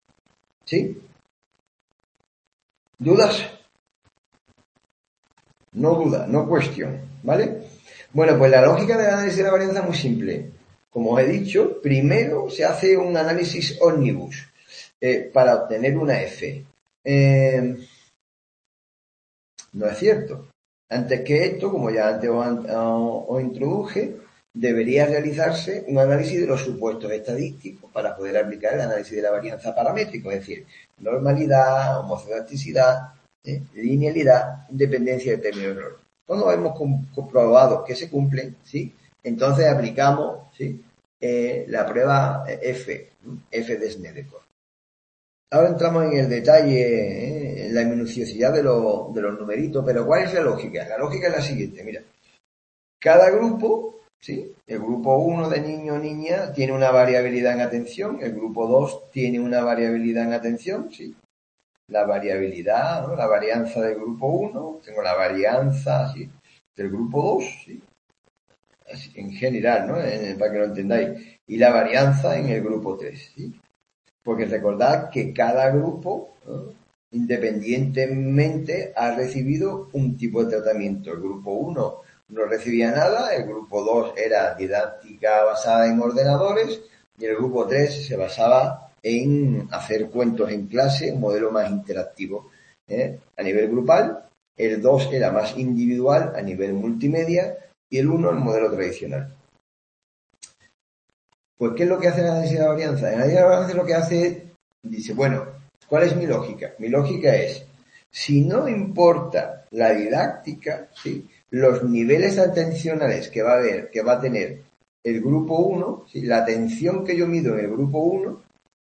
A: ¿Sí? ¿Dudas? no duda, no cuestión, ¿vale? Bueno, pues la lógica del análisis de la varianza es muy simple. Como os he dicho, primero se hace un análisis ómnibus eh, para obtener una F. Eh, no es cierto. Antes que esto, como ya antes os, os, os introduje, debería realizarse un análisis de los supuestos estadísticos para poder aplicar el análisis de la varianza paramétrico, es decir, normalidad, homocedasticidad, ¿eh? linealidad, independencia de término de error. Cuando hemos comprobado que se cumplen, ¿sí? Entonces aplicamos, ¿sí? eh, la prueba F, F de Snedeker. Ahora entramos en el detalle, ¿eh? en la minuciosidad de, lo, de los numeritos, pero ¿cuál es la lógica? La lógica es la siguiente, mira. Cada grupo, ¿sí? El grupo uno de niño o niña tiene una variabilidad en atención, el grupo dos tiene una variabilidad en atención, ¿sí? La variabilidad, ¿no? La varianza del grupo uno, tengo la varianza, ¿sí? Del grupo dos, ¿sí? Así, en general, ¿no? En, para que lo entendáis. Y la varianza en el grupo tres, ¿sí? Porque recordad que cada grupo, ¿no? independientemente, ha recibido un tipo de tratamiento. El grupo uno no recibía nada, el grupo dos era didáctica basada en ordenadores y el grupo tres se basaba en hacer cuentos en clase, un modelo más interactivo. ¿eh? A nivel grupal, el dos era más individual a nivel multimedia y el uno el modelo tradicional. Pues, ¿qué es lo que hace el análisis de la varianza? El análisis de la varianza lo que hace es, dice, bueno, ¿cuál es mi lógica? Mi lógica es, si no importa la didáctica, ¿sí? los niveles atencionales que va a haber, que va a tener el grupo uno, ¿sí? la atención que yo mido en el grupo uno,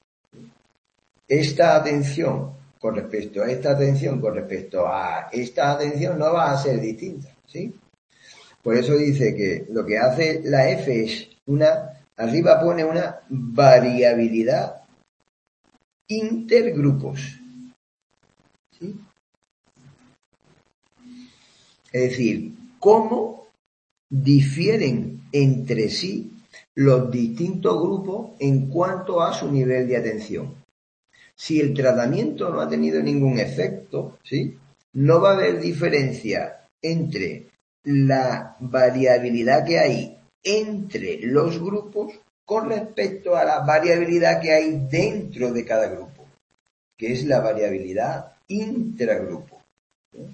A: esta atención con respecto a esta atención, con respecto a esta atención no va a ser distinta, ¿sí? Por eso dice que lo que hace la F es una, arriba pone una variabilidad intergrupos, ¿sí? Es decir, cómo difieren entre sí los distintos grupos en cuanto a su nivel de atención. Si el tratamiento no ha tenido ningún efecto, ¿sí? no va a haber diferencia entre la variabilidad que hay entre los grupos con respecto a la variabilidad que hay dentro de cada grupo, que es la variabilidad intragrupo. ¿sí?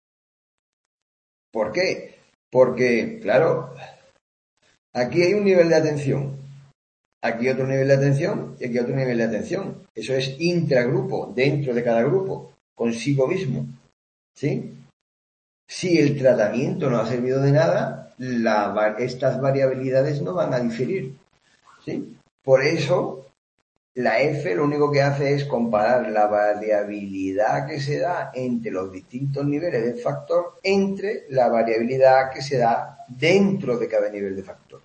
A: ¿Por qué? Porque, claro, aquí hay un nivel de atención, aquí otro nivel de atención y aquí otro nivel de atención. Eso es intragrupo, dentro de cada grupo, consigo mismo. ¿Sí? Si el tratamiento no ha servido de nada, la, estas variabilidades no van a diferir. ¿Sí? Por eso, la F lo único que hace es comparar la variabilidad que se da entre los distintos niveles del factor entre la variabilidad que se da dentro de cada nivel de factor.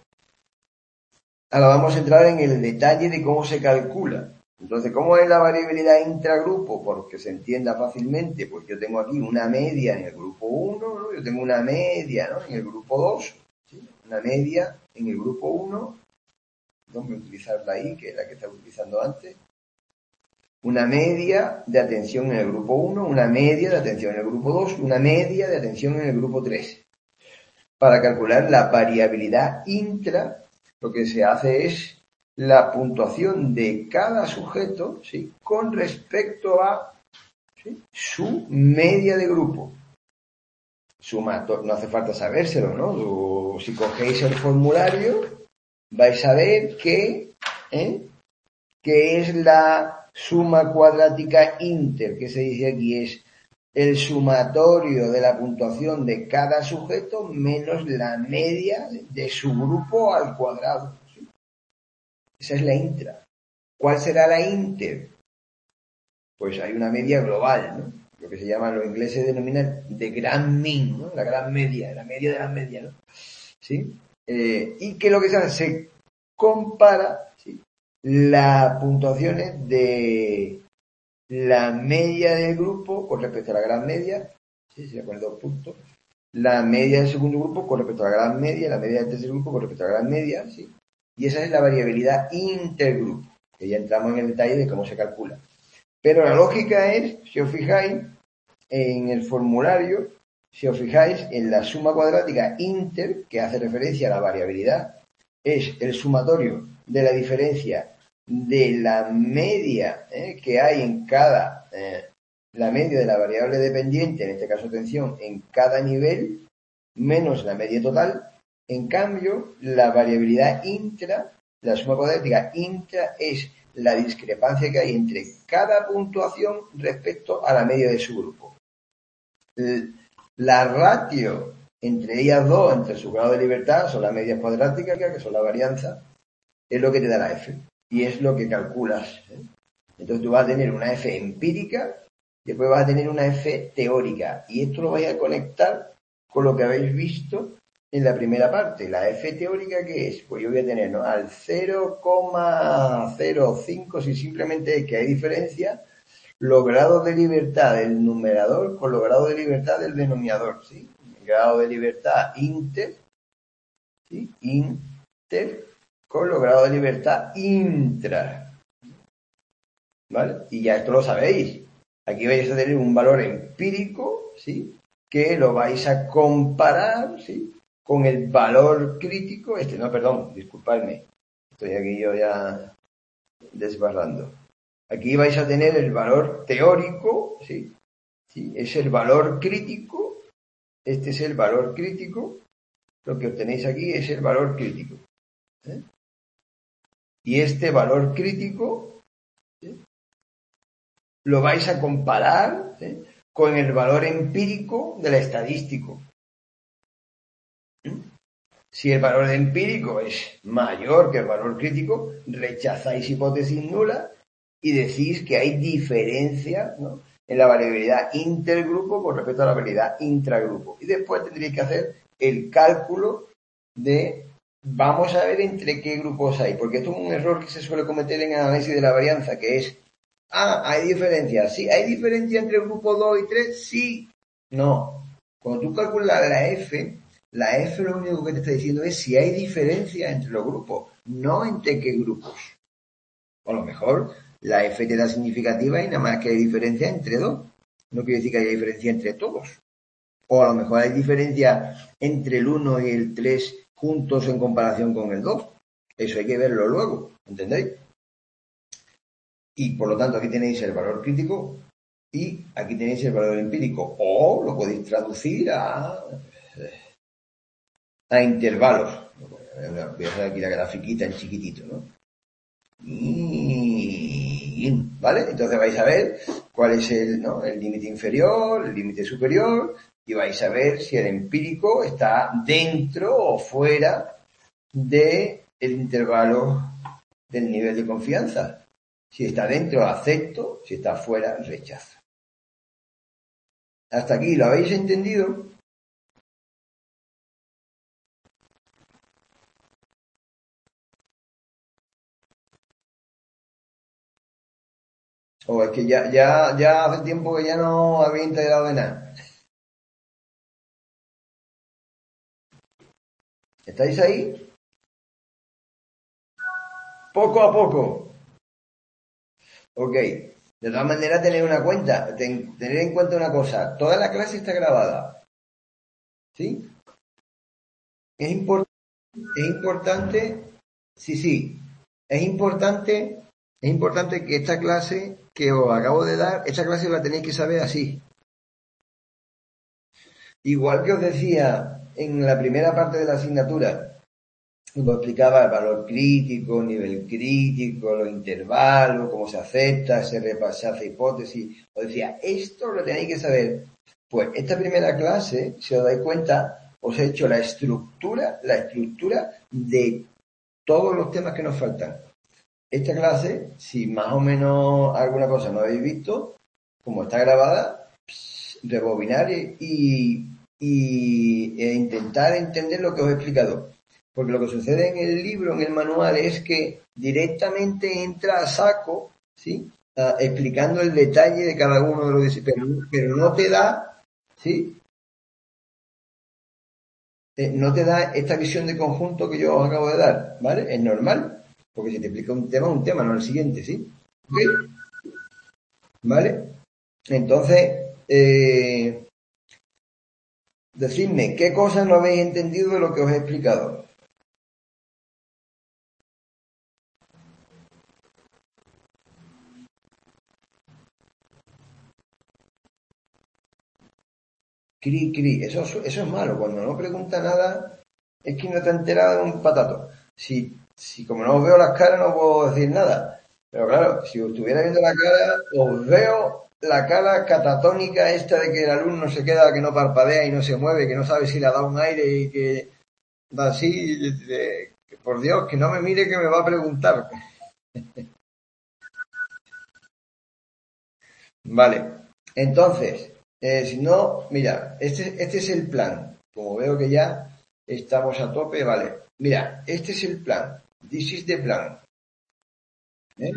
A: Ahora vamos a entrar en el detalle de cómo se calcula. Entonces, ¿cómo es la variabilidad intragrupo? Porque se entienda fácilmente, pues yo tengo aquí una media en el grupo uno, ¿no? Yo tengo una media, ¿no? en el grupo dos, ¿sí? Una media en el grupo uno, no voy a utilizarla ahí, que es la que estaba utilizando antes. Una media de atención en el grupo uno, una media de atención en el grupo dos, una media de atención en el grupo tres. Para calcular la variabilidad intra, lo que se hace es la puntuación de cada sujeto, ¿sí? con respecto a ¿sí? su media de grupo. Suma, no hace falta sabérselo, ¿no? O, si cogéis el formulario, vais a ver que, ¿eh? que es la suma cuadrática inter, que se dice aquí, es el sumatorio de la puntuación de cada sujeto menos la media de su grupo al cuadrado. ¿sí? Esa es la intra. ¿Cuál será la inter? Pues hay una media global, ¿no? Lo que se llama, los ingleses denominan de gran mean, ¿no? La gran media, la media de la media, ¿no? ¿Sí? Eh, y que lo que se hace, se compara, ¿sí? las puntuaciones de la media del grupo con respecto a la gran media, ¿sí? Se pone dos puntos, la media del segundo grupo con respecto a la gran media, la media del tercer grupo con respecto a la gran media, ¿sí? Y esa es la variabilidad intergrupo, que ya entramos en el detalle de cómo se calcula. Pero la lógica es, si os fijáis, en el formulario si os fijáis, en la suma cuadrática inter, que hace referencia a la variabilidad, es el sumatorio de la diferencia de la media eh, que hay en cada, eh, la media de la variable dependiente, en este caso atención, en cada nivel, menos la media total. En cambio, la variabilidad intra, la suma cuadrática intra, es la discrepancia que hay entre cada puntuación respecto a la media de su grupo. La ratio entre ellas dos, entre su grado de libertad, son las medias cuadráticas, que son la varianza, es lo que te da la F. Y es lo que calculas. ¿eh? Entonces tú vas a tener una F empírica, después vas a tener una F teórica. Y esto lo vais a conectar con lo que habéis visto en la primera parte. La F teórica, ¿qué es? Pues yo voy a tener, ¿no?, al cero coma cero cinco, si simplemente es que hay diferencia, los grados de libertad del numerador con los grados de libertad del denominador, ¿sí? El grado de libertad inter, ¿sí? Inter con los grados de libertad intra, ¿vale? Y ya esto lo sabéis. Aquí vais a tener un valor empírico, ¿sí?, que lo vais a comparar, ¿sí?, con el valor crítico, este, no, perdón, disculpadme, estoy aquí yo ya desbarrando. Aquí vais a tener el valor teórico, ¿sí? ¿Sí? Es el valor crítico, este es el valor crítico, lo que obtenéis aquí es el valor crítico. ¿eh? Y este valor crítico, ¿sí?, lo vais a comparar, ¿sí?, con el valor empírico del estadístico. Si el valor empírico es mayor que el valor crítico, rechazáis hipótesis nulas y decís que hay diferencia, ¿no?, en la variabilidad intergrupo con respecto a la variabilidad intragrupo. Y después tendréis que hacer el cálculo de, vamos a ver entre qué grupos hay, porque esto es un error que se suele cometer en el análisis de la varianza, que es, ah, hay diferencia. Sí, hay diferencia entre el grupo dos y tres, sí, no. Cuando tú calculas la F, la F lo único que te está diciendo es si hay diferencia entre los grupos, no entre qué grupos. O a lo mejor la F te da significativa y nada más que hay diferencia entre dos. No quiere decir que haya diferencia entre todos. O a lo mejor hay diferencia entre el uno y el tres juntos en comparación con el dos. Eso hay que verlo luego, ¿entendéis? Y por lo tanto aquí tenéis el valor crítico y aquí tenéis el valor empírico. O lo podéis traducir a, a intervalos. Voy a hacer aquí la grafiquita en chiquitito, ¿no? ¿Vale? Entonces vais a ver cuál es el, ¿no?, el límite inferior, el límite superior, y vais a ver si el empírico está dentro o fuera del intervalo del nivel de confianza. Si está dentro, acepto; si está fuera, rechazo. ¿Hasta aquí lo habéis entendido? O es que ya, ya, ya hace tiempo que ya no habéis integrado de nada. ¿Estáis ahí? Poco a poco. Ok. De todas maneras, tener una cuenta, ten, tener en cuenta una cosa. Toda la clase está grabada. ¿Sí? Es, import, es importante, sí, sí, es importante, es importante que esta clase que os acabo de dar, esta clase la tenéis que saber así. Igual que os decía en la primera parte de la asignatura, cuando explicaba el valor crítico, nivel crítico, los intervalos, cómo se acepta, se repasa, se hace hipótesis, os decía, esto lo tenéis que saber. Pues esta primera clase, si os dais cuenta, os he hecho la estructura, la estructura de todos los temas que nos faltan. Esta clase, si más o menos alguna cosa no habéis visto, como está grabada, rebobinar y, y e intentar entender lo que os he explicado. Porque lo que sucede en el libro, en el manual, es que directamente entra a saco, ¿sí?, uh, explicando el detalle de cada uno de los pero, pero no te da, ¿sí?, eh, no te da esta visión de conjunto que yo os acabo de dar, ¿vale? Es normal, porque si te explica un tema, un tema, no el siguiente, ¿sí? ¿Okay? ¿Vale? Entonces, eh, Decidme, ¿qué cosas no habéis entendido de lo que os he explicado? Cri, cri. Eso, eso es malo. Cuando no pregunta nada, es que no te ha enterado de un patato. Si, si como no os veo las caras, no puedo decir nada. Pero claro, si os estuviera viendo la cara, os veo la cara catatónica esta de que el alumno se queda, que no parpadea y no se mueve, que no sabe si le ha dado un aire y que va así. De- que por Dios, que no me mire que me va a preguntar. Vale. Entonces, eh, si no, mira, este, este es el plan. Como veo que ya estamos a tope, vale. Mira, este es el plan. This is the plan. ¿eh?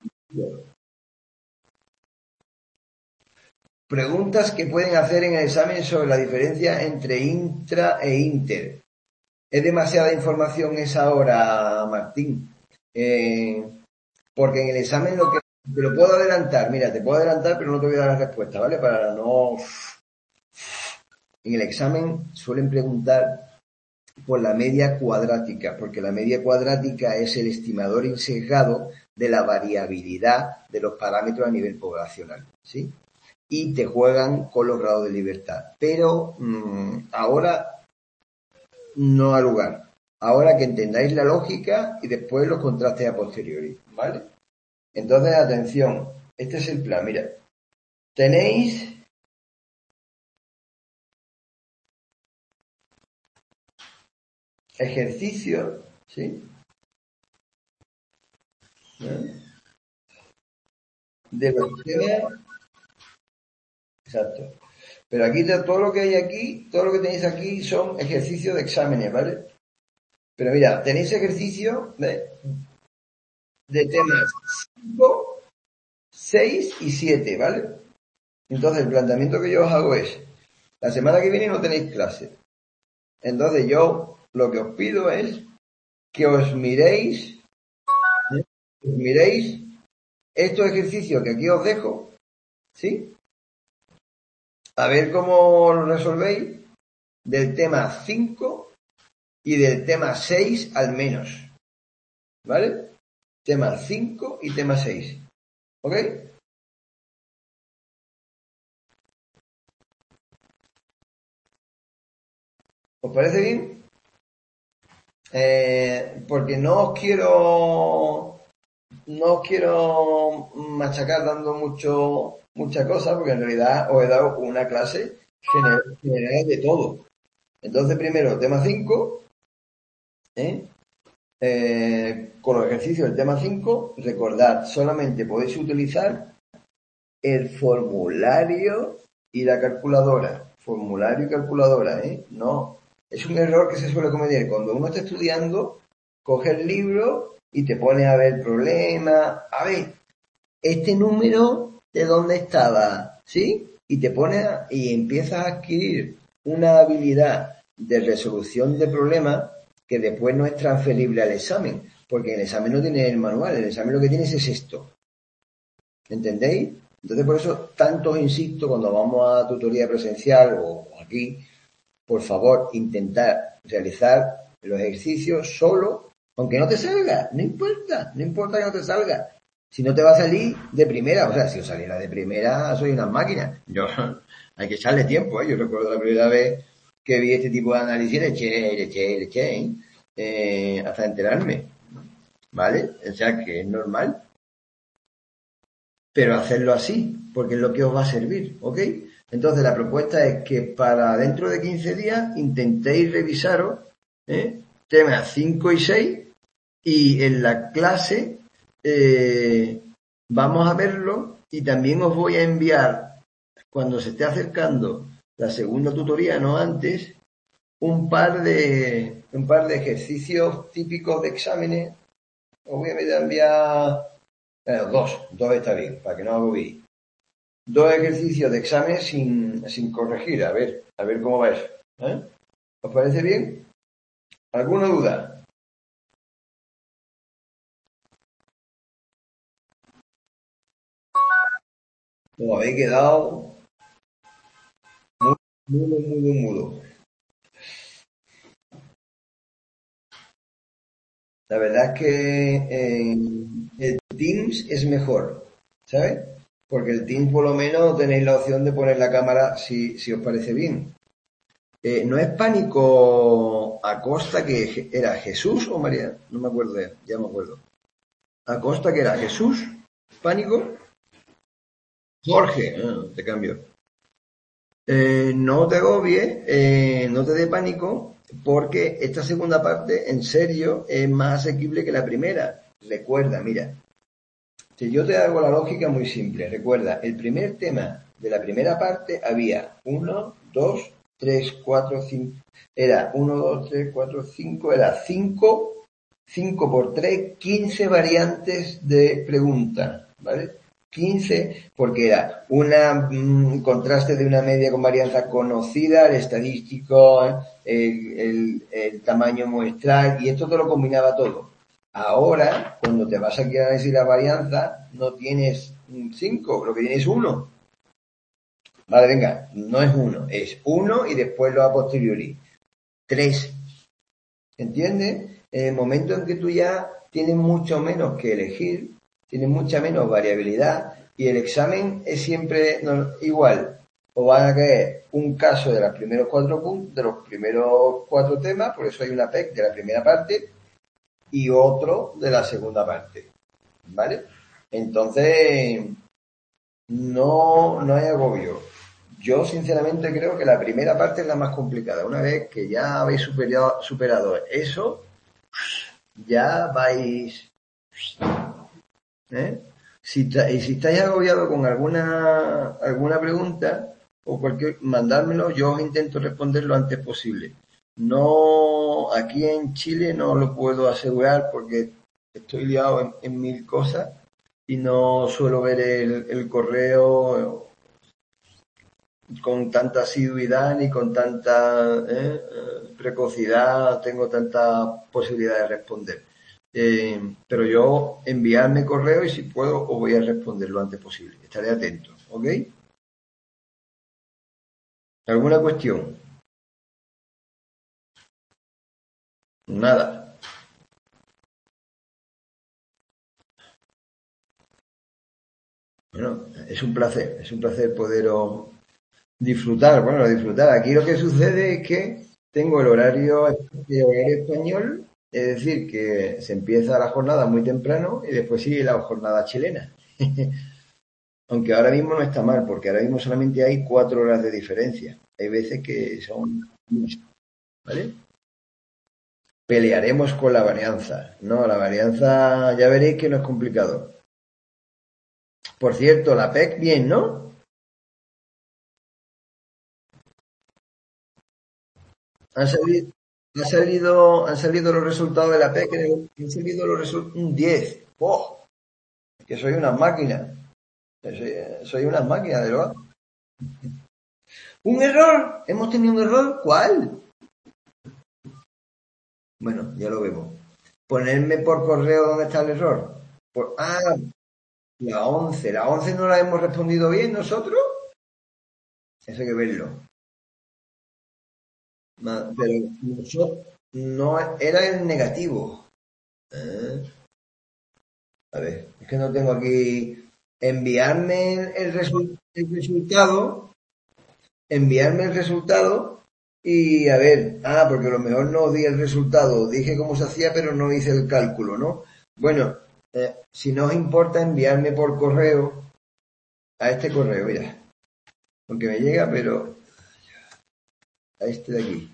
A: Preguntas que pueden hacer en el examen sobre la diferencia entre intra e inter. Es demasiada información esa ahora, Martín. Eh, porque en el examen lo que te lo puedo adelantar, mira, te puedo adelantar, pero no te voy a dar la respuesta, ¿vale? Para no. En el examen suelen preguntar por la media cuadrática, porque la media cuadrática es el estimador insesgado de la variabilidad de los parámetros a nivel poblacional, ¿sí? Y te juegan con los grados de libertad. Pero mmm, ahora no ha lugar. Ahora que entendáis la lógica y después los contrastes a posteriori, ¿vale? Entonces, atención, este es el plan, mira. Tenéis ejercicios, ¿sí? ¿Eh? De los temas. Exacto. Pero aquí todo lo que hay aquí, todo lo que tenéis aquí son ejercicios de exámenes, ¿vale? Pero mira, tenéis ejercicios de, de temas cinco, seis y siete, ¿vale? Entonces el planteamiento que yo os hago es, la semana que viene no tenéis clase. Entonces yo lo que os pido es que os miréis, ¿eh? os miréis estos ejercicios que aquí os dejo, ¿sí? A ver cómo lo resolvéis del tema cinco y del tema seis al menos, ¿vale? Tema cinco y tema seis, ¿ok? ¿Os parece bien? Eh, porque no os quiero, no os quiero machacar dando mucho, mucha cosa, porque en realidad os he dado una clase general, general de todo. Entonces, primero, tema cinco, ¿eh? Eh, con los ejercicios del tema cinco, recordad, solamente podéis utilizar el formulario y la calculadora. Formulario y calculadora, ¿eh? No. Es un error que se suele cometer. Cuando uno está estudiando, coge el libro y te pone a ver problemas. A ver, este número, ¿de dónde estaba? ¿Sí? Y te pone a, y empiezas a adquirir una habilidad de resolución de problemas que después no es transferible al examen. Porque el examen no tiene el manual, el examen lo que tienes es esto. ¿Entendéis? Entonces, por eso, tanto os insisto, cuando vamos a tutoría presencial o aquí, por favor, intentar realizar los ejercicios solo, aunque no te salga, no importa, no importa que no te salga. Si no te va a salir de primera, o sea, si os saliera de primera, soy una máquina. Yo, hay que echarle tiempo, ¿eh? Yo recuerdo la primera vez que vi este tipo de análisis, le eché, le eché, le eché, ¿eh? Eh, hasta enterarme, ¿vale? O sea, que es normal, pero hacerlo así, porque es lo que os va a servir, ¿ok? Entonces la propuesta es que para dentro de quince días intentéis revisaros, ¿eh? Temas cinco y seis y en la clase eh, vamos a verlo y también os voy a enviar, cuando se esté acercando la segunda tutoría, no antes, un par de, un par de ejercicios típicos de exámenes. Os voy a enviar eh, dos, dos está bien, para que no agobiéis. Dos ejercicios de examen sin, sin corregir, a ver, a ver cómo va eso. ¿eh? ¿Os parece bien? ¿Alguna duda? Os habéis quedado Mudo, mudo, mudo. La verdad es que eh, el Teams es mejor, ¿sabes? Porque el Teams por lo menos tenéis la opción de poner la cámara si, si os parece bien. Eh, ¿no es Pánico Acosta que je- era Jesús o María? No me acuerdo, ya, ya me acuerdo. Acosta que era Jesús, Pánico, Jorge, ah, te cambio. Eh, no te agobies, eh, no te dé pánico, porque esta segunda parte, en serio, es más asequible que la primera. Recuerda, mira, si yo te hago la lógica muy simple, recuerda, el primer tema de la primera parte había uno, dos, tres, cuatro, cinco, era uno, dos, tres, cuatro, cinco, era cinco, cinco por tres, quince variantes de pregunta, ¿vale? Quince porque era una un contraste de una media con varianza conocida, el estadístico, el, el, el tamaño muestral, y esto te lo combinaba todo. Ahora, cuando te vas aquí a decir la varianza, no tienes cinco, lo que tienes es uno. Vale, venga, no es uno, es uno y después lo a posteriori. Tres. ¿Entiendes? En el momento en que tú ya tienes mucho menos que elegir, tienes mucha menos variabilidad y el examen es siempre no, igual. O van a caer un caso de los primeros cuatro puntos, de los primeros cuatro temas, por eso hay una P E C de la primera parte y otro de la segunda parte. ¿Vale? Entonces, no, no hay agobio. Yo sinceramente creo que la primera parte es la más complicada. Una vez que ya habéis superado, superado eso, ya vais, ¿eh? Si, y si estáis agobiados con alguna, alguna pregunta o cualquier, mandármelo, yo os intento responder lo antes posible. No, aquí en Chile no lo puedo asegurar porque estoy liado en, en mil cosas y no suelo ver el, el correo con tanta asiduidad ni con tanta ¿eh? precocidad, tengo tanta posibilidad de responder. Eh, pero yo enviarme correo y si puedo os voy a responder lo antes posible. Estaré atento, ¿ok? ¿Alguna cuestión? Nada. Bueno, es un placer, es un placer poderos disfrutar. Bueno, disfrutar. Aquí lo que sucede es que tengo el horario, el horario español, es decir, que se empieza la jornada muy temprano y después sigue la jornada chilena. Aunque ahora mismo no está mal, porque ahora mismo solamente hay cuatro horas de diferencia. Hay veces que son muchas, ¿vale? Pelearemos con la varianza. No, la varianza ya veréis que no es complicado. Por cierto, la P E C bien, ¿no? Han salido, han salido, han salido los resultados de la P E C, han salido los resultados un diez. ¡Oh! Que soy una máquina. Soy, soy una máquina, de verdad. ¿Un error? ¿Hemos tenido un error? ¿Cuál? Bueno, ya lo vemos. Ponerme por correo dónde está el error. Por, ah, la once. ¿La once no la hemos respondido bien nosotros? Eso hay que verlo. Ma- Pero nosotros no era el negativo. Ah, a ver, es que no tengo aquí. Enviarme el, el resu- el resultado. Enviarme el resultado y a ver. Ah, porque a lo mejor no di el resultado. Dije cómo se hacía, pero no hice el cálculo, ¿no? Bueno, eh, si no os importa enviarme por correo a este correo, mira. Aunque me llega, pero a este de aquí.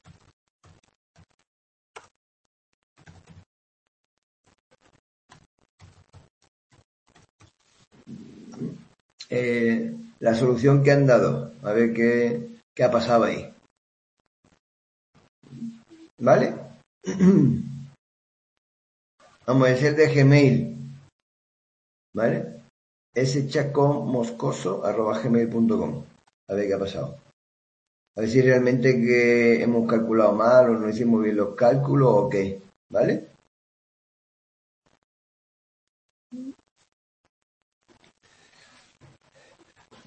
A: Eh, la solución que han dado, a ver qué, qué ha pasado ahí. ¿Vale? Vamos a decir de Gmail, ¿vale? schacomoscoso arroba gmail punto com. A ver qué ha pasado. A ver si realmente que hemos calculado mal o no hicimos bien los cálculos o qué, ¿vale?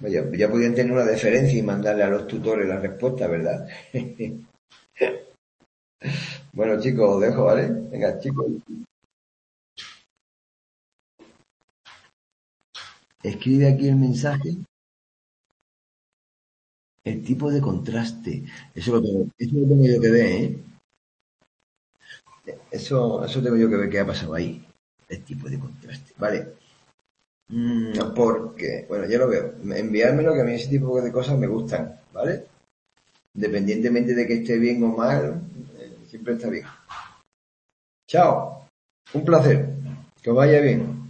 A: Ya, ya podían tener una deferencia y mandarle a los tutores la respuesta, ¿verdad? Bueno, chicos, os dejo, ¿vale? Venga, chicos. Escribe aquí el mensaje, el tipo de contraste. Eso lo tengo, eso lo tengo yo que ver, ¿eh? Eso, eso tengo yo que ver qué ha pasado ahí. El tipo de contraste. Vale. Mm, porque, bueno, ya lo veo. Enviármelo, que a mí ese tipo de cosas me gustan, ¿vale? Independientemente de que esté bien o mal, eh, siempre está bien. Chao. Un placer. Que os vaya bien.